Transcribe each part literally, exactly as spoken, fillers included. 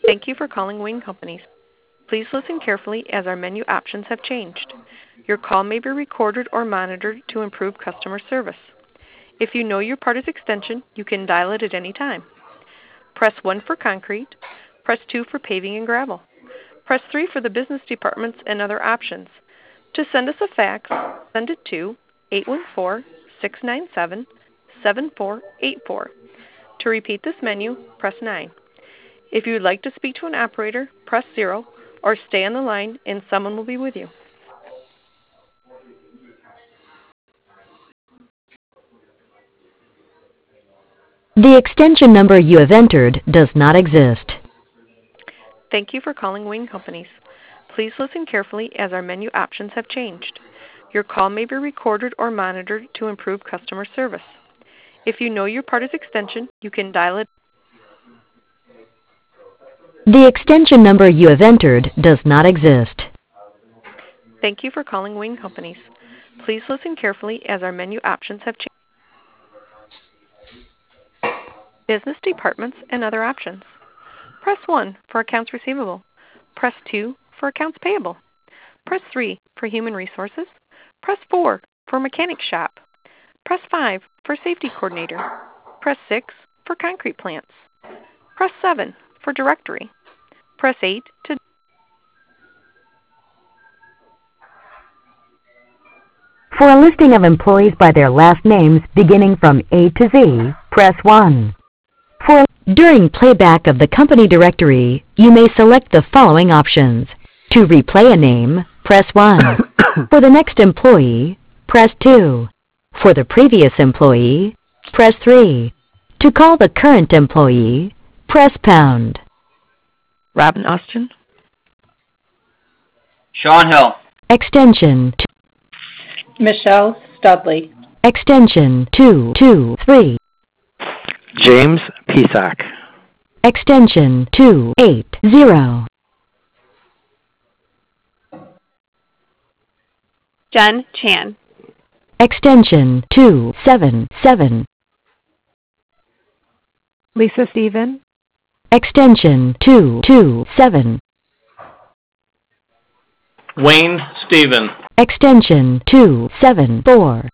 Thank you for calling Wing Companies. Please listen carefully as our menu options have changed. Your call may be recorded or monitored to improve customer service. If you know your party's extension, you can dial it at any time. Press one for concrete. Press two for paving and gravel. Press three for the business departments and other options. To send us a fax, send it to eight one four, six nine seven, seven four eight four. To repeat this menu, press nine. If you would like to speak to an operator, press zero or stay on the line and someone will be with you. The extension number you have entered does not exist. Thank you for calling Wing Companies. Please listen carefully as our menu options have changed. Your call may be recorded or monitored to improve customer service. If you know your party's extension, you can dial it. The extension number you have entered does not exist. Thank you for calling Wing Companies. Please listen carefully as our menu options have changed. Business departments and other options. Press one for accounts receivable. Press two for accounts payable. Press three for human resources. Press four for mechanic shop. Press five for safety coordinator. Press six for concrete plants. Press seven for directory. Press eight to For a listing of employees by their last names beginning from A to Z, press one. For during playback of the company directory, you may select the following options. To replay a name, press one. For the next employee, press two. For the previous employee, press three. To call the current employee, press pound. Robin Austin. Sean Hill. Extension two. Michelle Studley. Extension two two three. James Pisak. Extension two eight zero. Jen Chan. Extension two seven seven. Lisa Stephen. Extension two two seven. Wayne Stephen. Extension two seven four.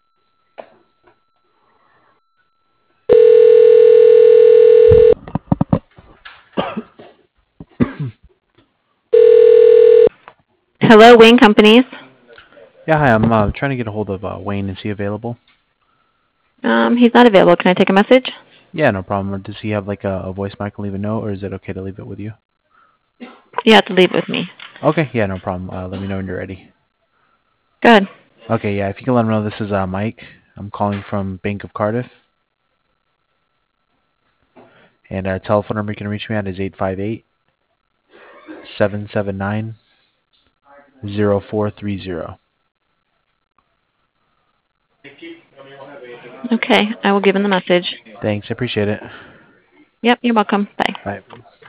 Hello, Wing Companies. Yeah, hi. I'm uh, trying to get a hold of uh, Wayne. Is he available? Um, he's not available. Can I take a message? Yeah, no problem. Or does he have like a, a voicemail I can leave a note, or is it okay to leave it with you? You have to leave it with me. Okay, yeah, no problem. Uh, let me know when you're ready. Good. Okay, yeah, if you can let him know, this is uh, Mike. I'm calling from Bank of Cardiff. And our telephone number you can reach me at is eight five eight, seven seven nine, zero four three zero. Okay, I will give him the message. Thanks, I appreciate it. Yep, you're welcome. Bye. Bye.